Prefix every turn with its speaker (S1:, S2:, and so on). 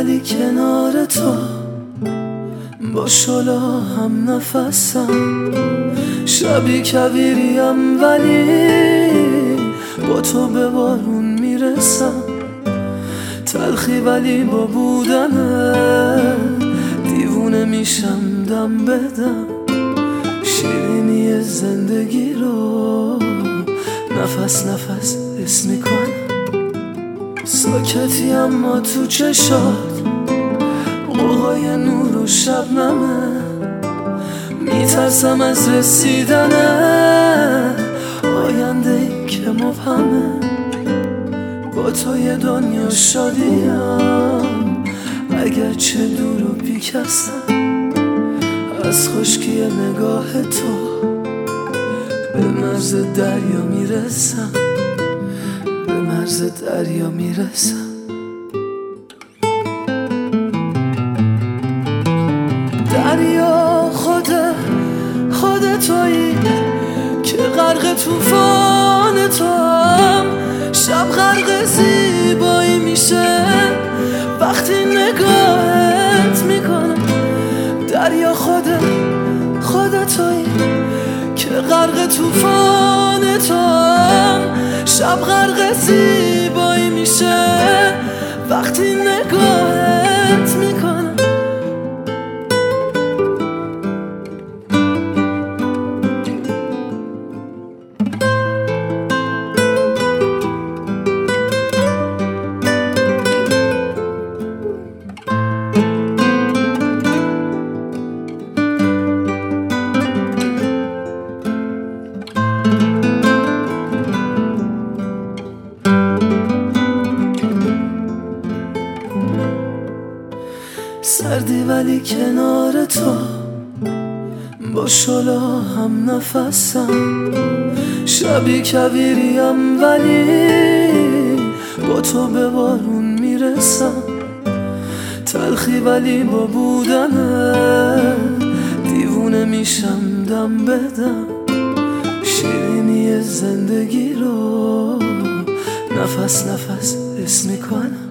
S1: ولی کنار تو با شلا هم نفسم، شبی کویریم ولی با تو به بارون میرسم، تلخی ولی با بودنه دیوونه میشم دم بدم، شیرینی زندگی رو نفس نفس حس میکنم، ساکتی اما تو چشات قوقای نور و شبنمه، میترسم از رسیدنه آینده ای که مبهمه، با تو یه دنیا شادیم اگرچه دور و بیکسم، از خشکی نگاه تو به مرز دریا میرسم، به مرز دریا میرسم. دریا خود تویی که غرق طوفان تو هم، شب غرق زیبایی میشه وقتی نگاهت میکنم. دریا خود تویی که غرق طوفان تو هم، شب غرق زیبایی میشه وقتی نگاهت میکنم. سردی ولی کنار تو با شلا هم نفسم، شبی کویریم ولی با تو به بارون میرسم، تلخی ولی با بودنه دیوونه میشم دم بدم، شیرینی زندگی رو نفس نفس حس میکنم.